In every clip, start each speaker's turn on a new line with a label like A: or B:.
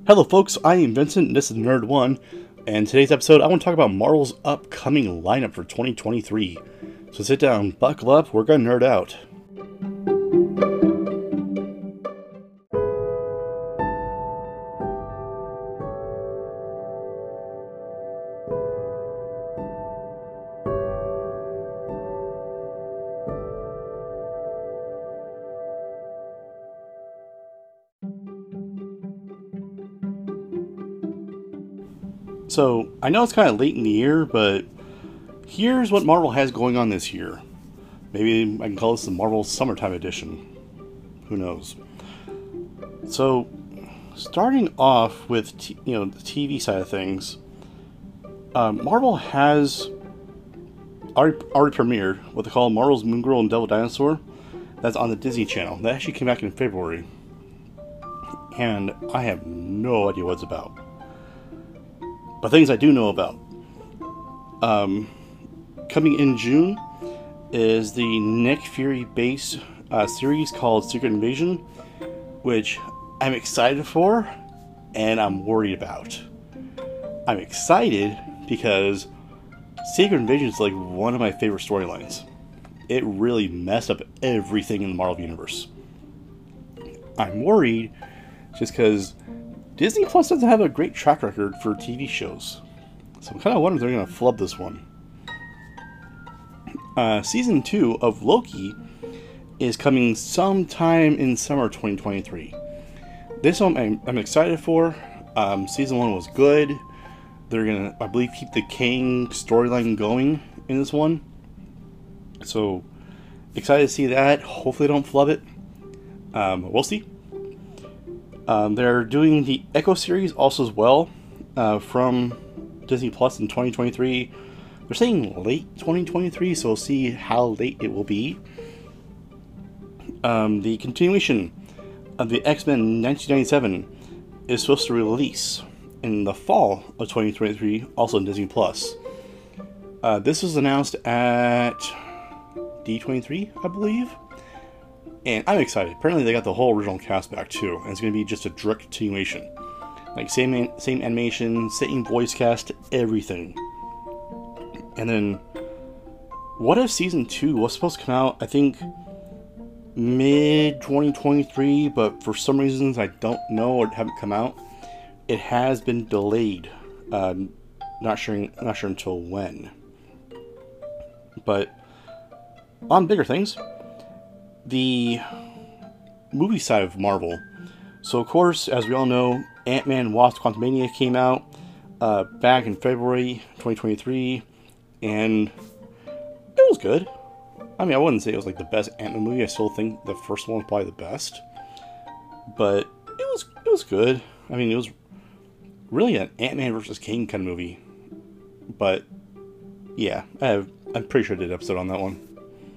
A: Hello folks, I am Vincent and this is Nerd One, and today's episode I want to talk about Marvel's upcoming lineup for 2023. So sit down, buckle up, we're gonna nerd out. So, I know it's kind of late in the year, but here's what Marvel has going on this year. Maybe I can call this the Marvel Summertime Edition. Who knows? So, starting off with the TV side of things, Marvel has already premiered what they call Marvel's Moon Girl and Devil Dinosaur. That's on the Disney Channel. That actually came back in February, and I have no idea what it's about. But things I do know about. Coming in June is the Nick Fury based series called Secret Invasion, which I'm excited for and I'm worried about. I'm excited because Secret Invasion is like one of my favorite storylines. It really messed up everything in the Marvel Universe. I'm worried just because Disney Plus doesn't have a great track record for TV shows. So I'm kind of wondering if they're going to flub this one. Season 2 of Loki is coming sometime in summer 2023. This one I'm excited for. Season 1 was good. They're going to, I believe, keep the Kang storyline going in this one. So excited to see that. Hopefully they don't flub it. We'll see. They're doing the Echo series also as well from Disney Plus in 2023. They're saying late 2023, so we'll see how late it will be. The continuation of the X-Men 1997 is supposed to release in the fall of 2023, also in Disney Plus. This was announced at D23, I believe. And I'm excited. Apparently they got the whole original cast back too, and it's going to be just a direct continuation. Like same animation, same voice cast, everything. And then, what if Season 2 was supposed to come out, I think, mid-2023, but for some reasons I don't know or haven't come out. It has been delayed. Not sure until when. But, on bigger things, the movie side of Marvel. So of course, as we all know, Ant-Man and Wasp: Quantumania came out back in February 2023, and it was good. I mean, I wouldn't say it was like the best Ant-Man movie. I still think the first one was probably the best, but it was good. I mean, it was really an Ant-Man versus Kang kind of movie. But yeah, I'm pretty sure I did an episode on that one.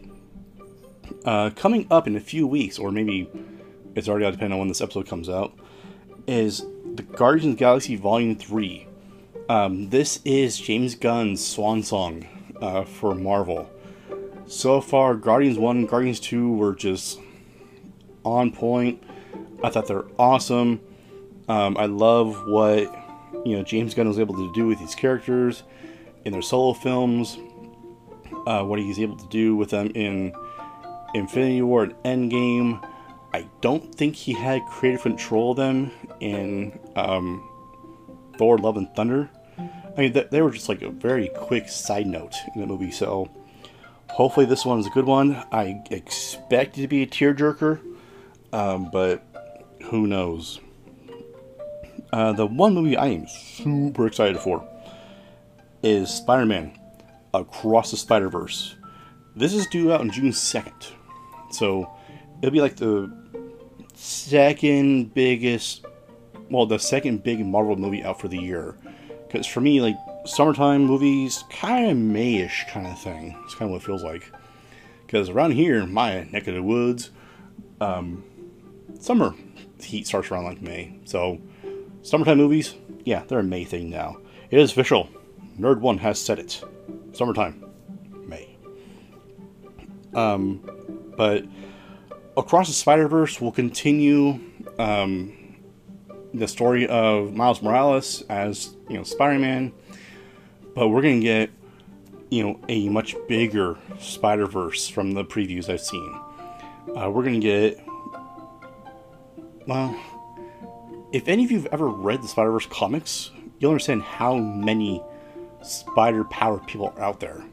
A: Coming up in a few weeks, or maybe it's already out depending on when this episode comes out, is the Guardians of the Galaxy Volume 3. This is James Gunn's swan song for Marvel. So far, Guardians 1 and Guardians 2 were just on point. I thought they're awesome. I love what James Gunn was able to do with these characters in their solo films. What he's able to do with them in Infinity War and Endgame. I don't think he had creative control of them in Thor: Love and Thunder. I mean, they were just like a very quick side note in the movie, so hopefully this one is a good one. I expect it to be a tearjerker, but who knows. The one movie I am super excited for is Spider-Man Across the Spider-Verse. This is due out on June 2nd. So, it'll be like the second big Marvel movie out for the year. Because for me, like, summertime movies, kind of May-ish kind of thing. It's kind of what it feels like. Because around here, in my neck of the woods, summer heat starts around like May. So, summertime movies, yeah, they're a May thing now. It is official. Nerd One has said it. Summertime. May. But Across the Spider-Verse will continue the story of Miles Morales as, Spider-Man, but we're gonna get, a much bigger Spider-Verse from the previews I've seen. We're gonna get, well, if any of you've ever read the Spider-Verse comics, you'll understand how many spider-powered people are out there.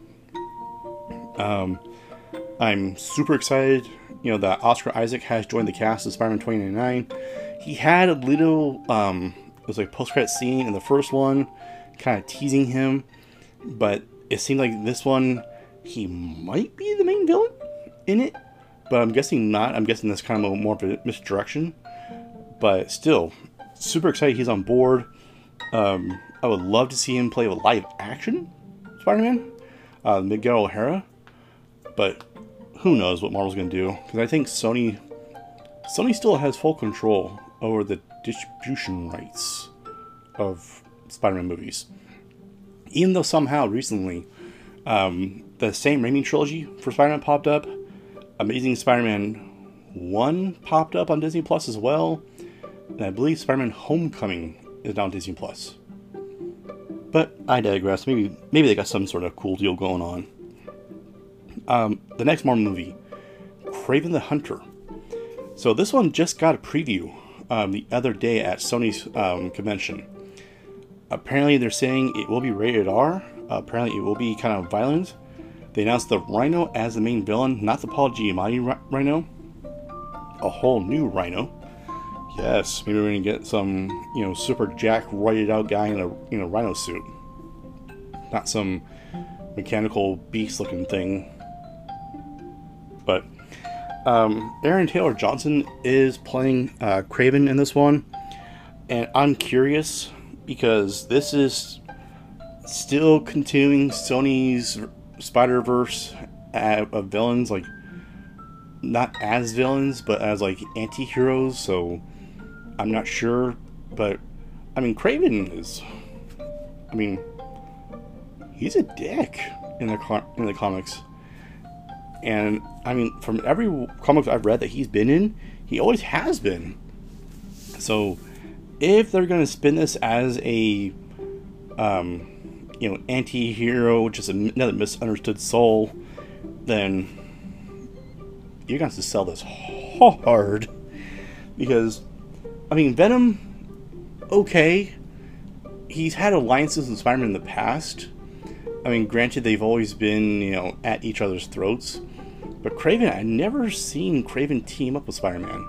A: I'm super excited, that Oscar Isaac has joined the cast of Spider-Man 2099. He had a little, it was like post-credit scene in the first one, kind of teasing him, but it seemed like this one, he might be the main villain in it, but I'm guessing not. I'm guessing that's kind of more of a misdirection, but still, super excited he's on board. I would love to see him play a live action Spider-Man, Miguel O'Hara, but who knows what Marvel's going to do, because I think Sony still has full control over the distribution rights of Spider-Man movies. Even though somehow recently the same Raimi trilogy for Spider-Man popped up, Amazing Spider-Man 1 popped up on Disney Plus as well, and I believe Spider-Man Homecoming is now on Disney Plus. But I digress. Maybe they got some sort of cool deal going on. The next Marvel movie, Kraven the Hunter. So this one just got a preview the other day at Sony's convention. Apparently they're saying it will be rated R. Apparently it will be kind of violent. They announced the Rhino as the main villain, not the Paul Giamatti Rhino. A whole new Rhino. Yes, maybe we're gonna get some, super jack, roided out guy in a, Rhino suit. Not some mechanical beast looking thing. But Aaron Taylor Johnson is playing Kraven in this one, and I'm curious because this is still continuing Sony's Spider-Verse of villains, like not as villains but as like anti-heroes, so I'm not sure, but Kraven is, he's a dick in the comics. And, from every comic I've read that he's been in, he always has been. So, if they're going to spin this as a, anti-hero, just another misunderstood soul, then you're going to have to sell this hard. Because, Venom, okay, he's had alliances with Spider-Man in the past. Granted, they've always been, at each other's throats. But Kraven, I've never seen Kraven team up with Spider-Man.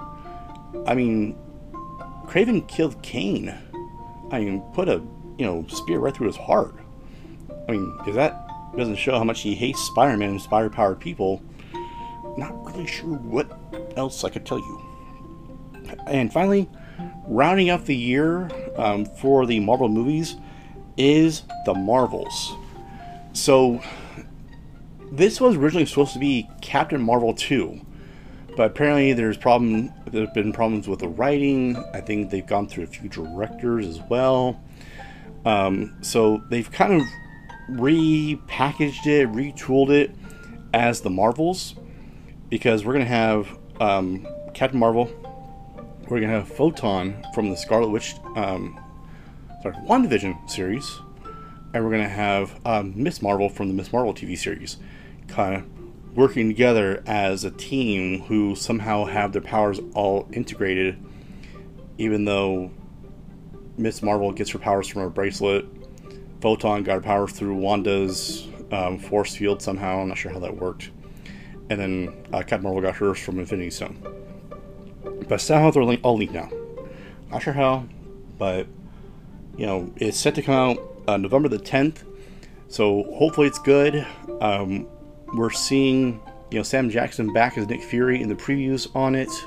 A: Kraven killed Kane. Put a, spear right through his heart. If that doesn't show how much he hates Spider-Man and spider-powered people, not really sure what else I could tell you. And finally, rounding up the year for the Marvel movies is The Marvels. So, this was originally supposed to be Captain Marvel 2, but apparently there have been problems with the writing. I think they've gone through a few directors as well. So they've kind of repackaged it, retooled it as The Marvels, because we're going to have Captain Marvel, we're going to have Photon from the Scarlet Witch, WandaVision series, and we're going to have Miss Marvel from the Miss Marvel TV series, kind of working together as a team who somehow have their powers all integrated, even though Miss Marvel gets her powers from her bracelet. Photon got her powers through Wanda's force field somehow. I'm not sure how that worked. And then Captain Marvel got hers from Infinity Stone. But somehow they're all linked now. Not sure how, but it's set to come out November the 10th. So hopefully it's good. We're seeing Sam Jackson back as Nick Fury in the previews on it.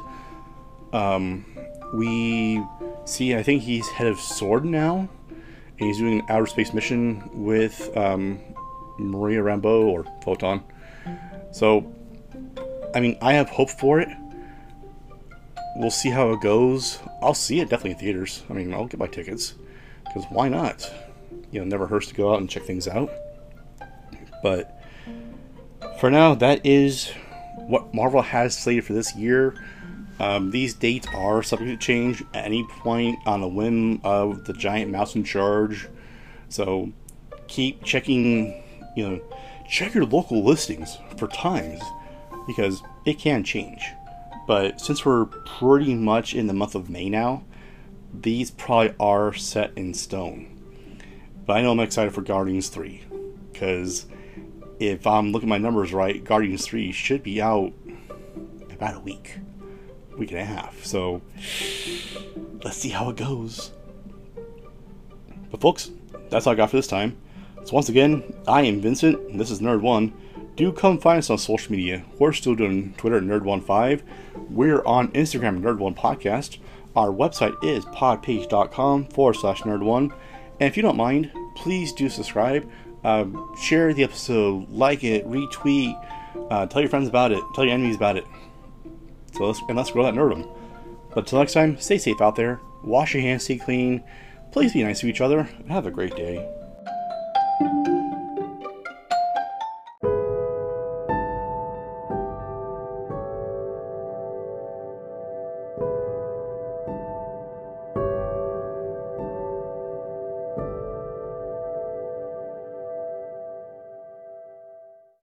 A: We see, I think he's head of S.W.O.R.D. now, and he's doing an outer space mission with Maria Rambeau or Photon. So, I have hope for it. We'll see how it goes. I'll see it definitely in theaters. I'll get my tickets, because why not? Never hurts to go out and check things out. But for now, that is what Marvel has slated for this year. These dates are subject to change at any point on the whim of the giant mouse in charge. So keep checking, check your local listings for times, because it can change. But since we're pretty much in the month of May now, these probably are set in stone. But I know I'm excited for Guardians 3, because if I'm looking at my numbers right, Guardians 3 should be out in about a week and a half. So let's see how it goes. But folks, that's all I got for this time. So once again, I am Vincent, and this is Nerd1. Do come find us on social media. We're still doing Twitter at Nerd15. We're on Instagram, Nerd1Podcast. Our website is podpage.com/Nerd1. And if you don't mind, please do subscribe. Share the episode, like it, retweet, tell your friends about it, tell your enemies about it. So let's grow that nerdom. But until next time, stay safe out there, wash your hands, stay clean, please be nice to each other, and have a great day.